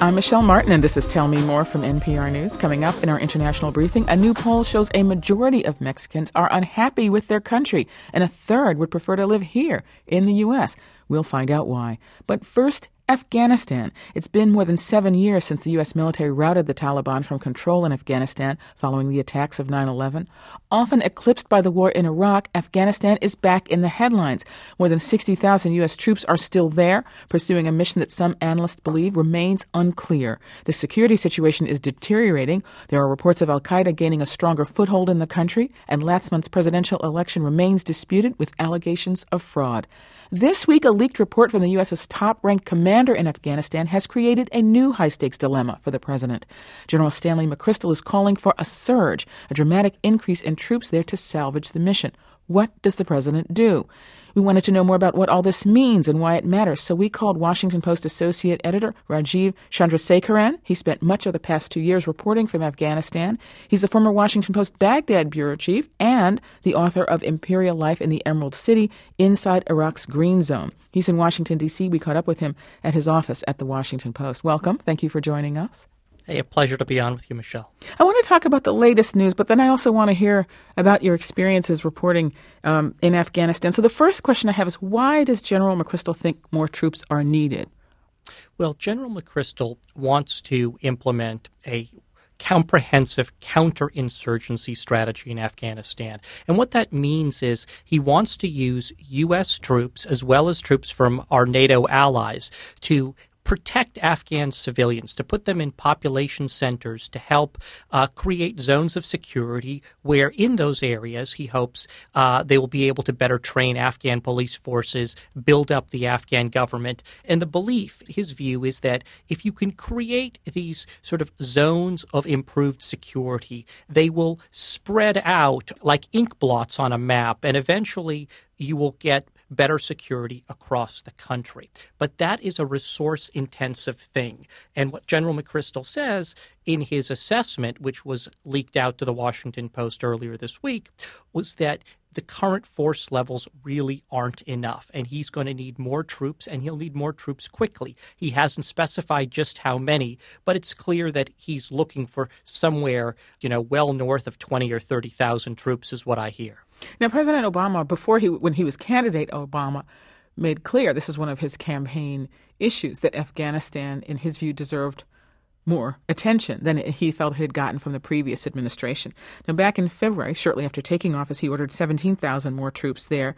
I'm Michelle Martin, and this is Tell Me More from NPR News. Coming up in our international briefing, a new poll shows a majority of Mexicans are unhappy with their country, and a third would prefer to live here in the U.S. We'll find out why. But first, Afghanistan. It's been more than 7 years since the U.S. military routed the Taliban from control in Afghanistan following the attacks of 9/11. Often eclipsed by the war in Iraq, Afghanistan is back in the headlines. More than 60,000 U.S. troops are still there, pursuing a mission that some analysts believe remains unclear. The security situation is deteriorating. There are reports of al-Qaeda gaining a stronger foothold in the country, and last month's presidential election remains disputed with allegations of fraud. This week, a leaked report from the U.S.'s top-ranked commander in Afghanistan has created a new high-stakes dilemma for the president. General Stanley McChrystal is calling for a surge, a dramatic increase in troops there to salvage the mission. What does the president do? We wanted to know more about what all this means and why it matters, so we called Washington Post Associate Editor Rajiv Chandrasekaran. He spent much of the past 2 years reporting from Afghanistan. He's the former Washington Post Baghdad bureau chief and the author of Imperial Life in the Emerald City, Inside Iraq's Green Zone. He's in Washington, D.C. We caught up with him at his office at the Washington Post. Welcome. Thank you for joining us. Hey, a pleasure to be on with you, Michelle. I want to talk about the latest news, but then I also want to hear about your experiences reporting in Afghanistan. So the first question I have is, why does General McChrystal think more troops are needed? Well, General McChrystal wants to implement a comprehensive counterinsurgency strategy in Afghanistan. And what that means is he wants to use U.S. troops as well as troops from our NATO allies to protect Afghan civilians, to put them in population centers, to help create zones of security where in those areas he hopes they will be able to better train Afghan police forces, build up the Afghan government. And the belief, his view, is that if you can create these sort of zones of improved security, they will spread out like ink blots on a map, and eventually you will get better security across the country. But that is a resource-intensive thing. And what General McChrystal says in his assessment, which was leaked out to the Washington Post earlier this week, was that the current force levels really aren't enough, and he's going to need more troops, and he'll need more troops quickly. He hasn't specified just how many, but it's clear that he's looking for somewhere, well north of 20 or 30,000 troops is what I hear. Now, President Obama, when he was candidate, Obama made clear, this is one of his campaign issues, that Afghanistan, in his view, deserved more attention than he felt it had gotten from the previous administration. Now, back in February, shortly after taking office, he ordered 17,000 more troops there.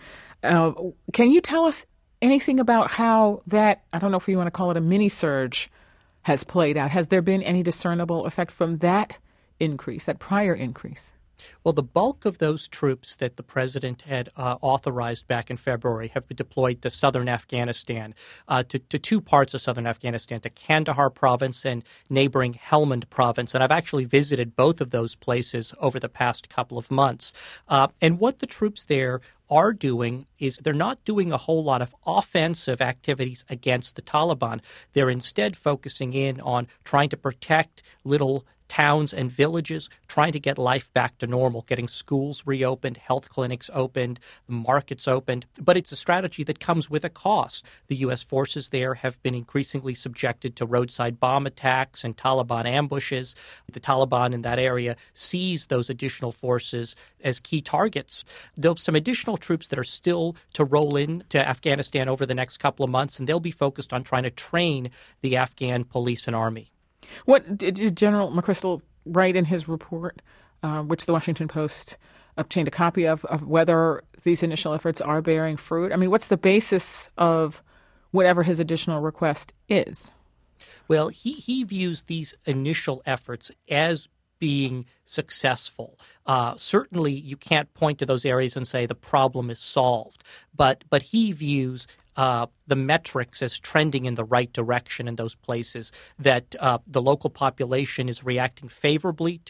Can you tell us anything about how that, I don't know if you want to call it a mini-surge, has played out? Has there been any discernible effect from that increase, that prior increase? Well, the bulk of those troops that the president had authorized back in February have been deployed to southern Afghanistan, to two parts of southern Afghanistan, to Kandahar province and neighboring Helmand province. And I've actually visited both of those places over the past couple of months. And what the troops there are doing is they're not doing a whole lot of offensive activities against the Taliban. They're instead focusing in on trying to protect little towns and villages, trying to get life back to normal, getting schools reopened, health clinics opened, markets opened. But it's a strategy that comes with a cost. The U.S. forces there have been increasingly subjected to roadside bomb attacks and Taliban ambushes. The Taliban in that area sees those additional forces as key targets. There'll be some additional troops that are still to roll in to Afghanistan over the next couple of months, and they'll be focused on trying to train the Afghan police and army. What did General McChrystal write in his report, which the Washington Post obtained a copy of whether these initial efforts are bearing fruit? I mean, what's the basis of whatever his additional request is? Well, he views these initial efforts as being successful. Certainly, you can't point to those areas and say the problem is solved, but he views the metrics as trending in the right direction in those places, that the local population is reacting favorably to the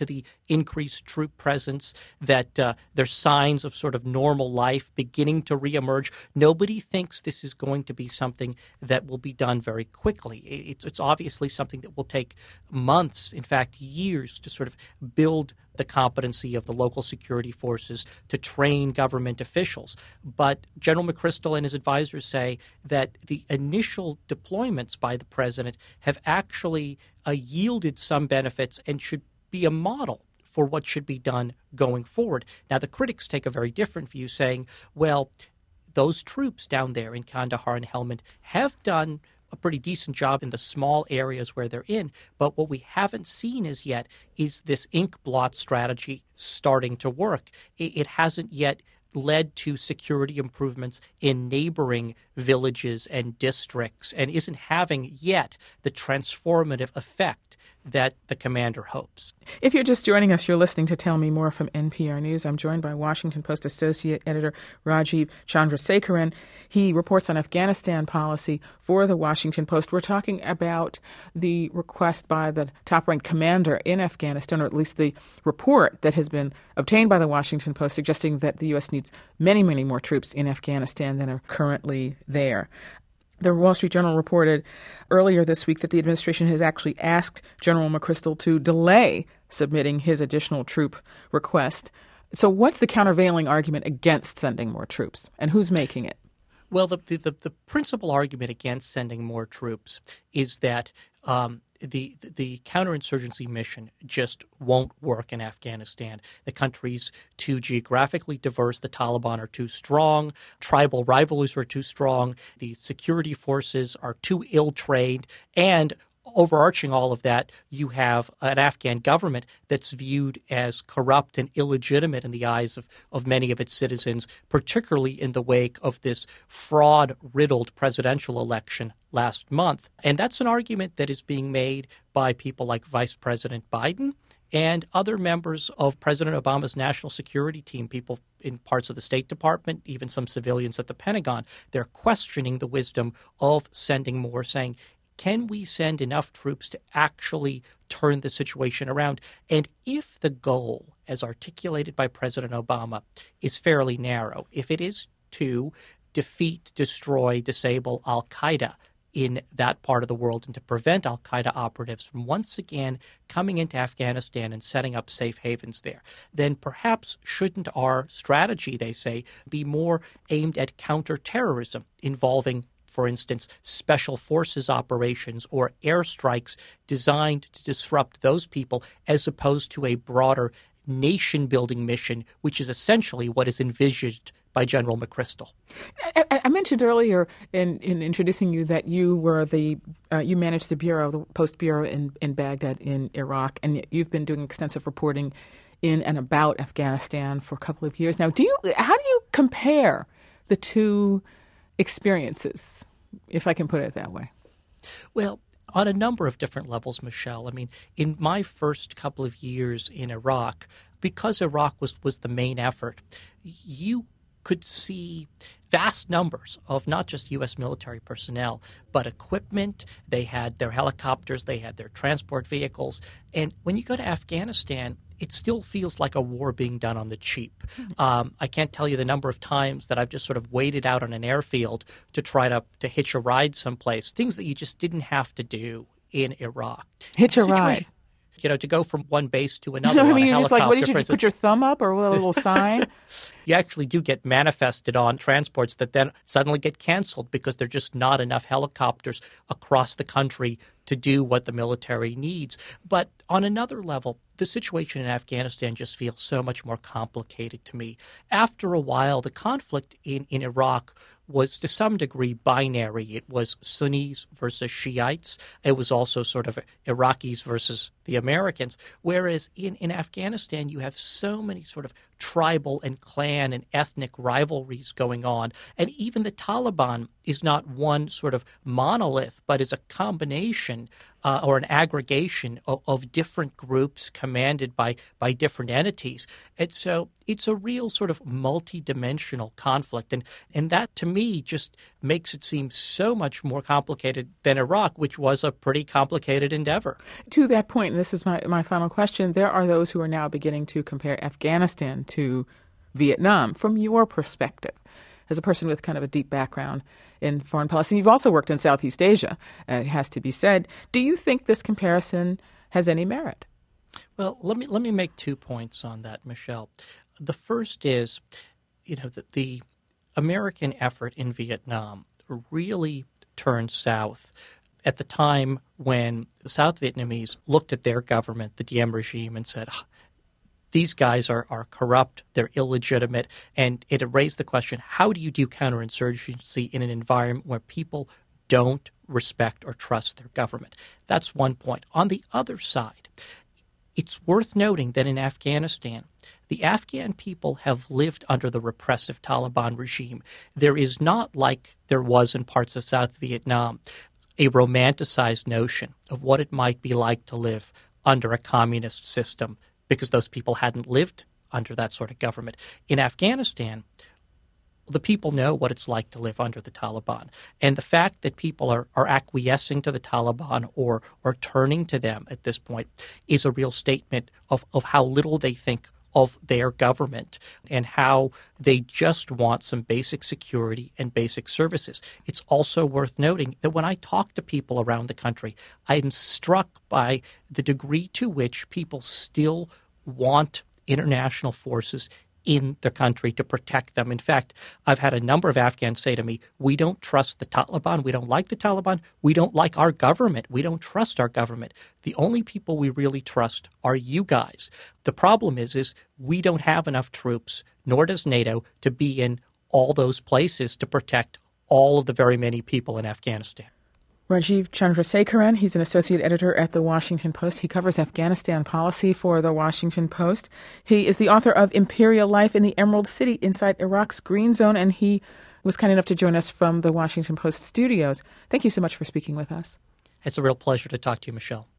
increased troop presence, that there's signs of sort of normal life beginning to reemerge. Nobody thinks this is going to be something that will be done very quickly. It's obviously something that will take months, in fact, years, to sort of build the competency of the local security forces, to train government officials. But General McChrystal and his advisors say that the initial deployments by the president have actually yielded some benefits and should be a model for what should be done going forward. Now, the critics take a very different view, saying, well, those troops down there in Kandahar and Helmand have done a pretty decent job in the small areas where they're in, but what we haven't seen as yet is this ink blot strategy starting to work. It hasn't yet led to security improvements in neighboring villages and districts and isn't having yet the transformative effect that the commander hopes. If you're just joining us, you're listening to Tell Me More from NPR News. I'm joined by Washington Post Associate Editor Rajiv Chandrasekaran. He reports on Afghanistan policy for the Washington Post. We're talking about the request by the top-ranked commander in Afghanistan, or at least the report that has been obtained by the Washington Post suggesting that the U.S. needs many, many more troops in Afghanistan than are currently there. The Wall Street Journal reported earlier this week that the administration has actually asked General McChrystal to delay submitting his additional troop request. So what's the countervailing argument against sending more troops, and who's making it? Well, the principal argument against sending more troops is that the counterinsurgency mission just won't work in Afghanistan. The country's too geographically diverse. The Taliban are too strong. Tribal rivalries are too strong. The security forces are too ill-trained. And overarching all of that, you have an Afghan government that's viewed as corrupt and illegitimate in the eyes of many of its citizens, particularly in the wake of this fraud-riddled presidential election last month. And that's an argument that is being made by people like Vice President Biden and other members of President Obama's national security team, people in parts of the State Department, even some civilians at the Pentagon. They're questioning the wisdom of sending more, saying, can we send enough troops to actually turn the situation around? And if the goal, as articulated by President Obama, is fairly narrow, if it is to defeat, destroy, disable al-Qaeda in that part of the world and to prevent al-Qaeda operatives from once again coming into Afghanistan and setting up safe havens there, then perhaps shouldn't our strategy, they say, be more aimed at counterterrorism involving, for instance, special forces operations or airstrikes designed to disrupt those people, as opposed to a broader nation-building mission, which is essentially what is envisaged by General McChrystal. I mentioned earlier in introducing you that you were you managed the bureau, the Post Bureau in Baghdad in Iraq, and you've been doing extensive reporting in and about Afghanistan for a couple of years now. How do you compare the two experiences, if I can put it that way? Well, on a number of different levels, Michelle. I mean, in my first couple of years in Iraq, because Iraq was the main effort, you could see vast numbers of not just U.S. military personnel, but equipment. They had their helicopters, they had their transport vehicles. And when you go to Afghanistan, it still feels like a war being done on the cheap. I can't tell you the number of times that I've just sort of waited out on an airfield to try to hitch a ride someplace, things that you just didn't have to do in Iraq. Hitch a ride? You know, to go from one base to another No, I on mean, a you're just like, what did you just instance, put your thumb up or a little sign? You actually do get manifested on transports that then suddenly get canceled because there are just not enough helicopters across the country to do what the military needs. But on another level, the situation in Afghanistan just feels so much more complicated to me. After a while, the conflict in Iraq was to some degree binary. It was Sunnis versus Shiites. It was also sort of Iraqis versus the Americans. Whereas in Afghanistan, you have so many sort of tribal and clan and ethnic rivalries going on. And even the Taliban is not one sort of monolith, but is a combination or an aggregation of different groups commanded by different entities. And so it's a real sort of multidimensional conflict. And that, to me, just makes it seem so much more complicated than Iraq, which was a pretty complicated endeavor. To that point, and this is my final question, there are those who are now beginning to compare Afghanistan to Vietnam from your perspective. As a person with kind of a deep background in foreign policy, you've also worked in Southeast Asia, it has to be said. Do you think this comparison has any merit? Well, let me make 2 points on that, Michelle. The first is, that the American effort in Vietnam really turned south at the time when the South Vietnamese looked at their government, the Diem regime, and said, these guys are corrupt, they're illegitimate, and it raised the question, how do you do counterinsurgency in an environment where people don't respect or trust their government? That's one point. On the other side, it's worth noting that in Afghanistan, the Afghan people have lived under the repressive Taliban regime. There is not, like there was in parts of South Vietnam, a romanticized notion of what it might be like to live under a communist system, because those people hadn't lived under that sort of government. In Afghanistan, the people know what it's like to live under the Taliban. And the fact that people are acquiescing to the Taliban or turning to them at this point is a real statement of how little they think of their government and how they just want some basic security and basic services. It's also worth noting that when I talk to people around the country, I'm struck by the degree to which people still want international forces in the country to protect them. In fact, I've had a number of Afghans say to me, we don't trust the Taliban, we don't like the Taliban, we don't like our government, we don't trust our government. The only people we really trust are you guys. The problem is we don't have enough troops, nor does NATO, to be in all those places to protect all of the very many people in Afghanistan. Rajiv Chandrasekaran, he's an associate editor at The Washington Post. He covers Afghanistan policy for The Washington Post. He is the author of Imperial Life in the Emerald City Inside Iraq's Green Zone, and he was kind enough to join us from The Washington Post studios. Thank you so much for speaking with us. It's a real pleasure to talk to you, Michelle.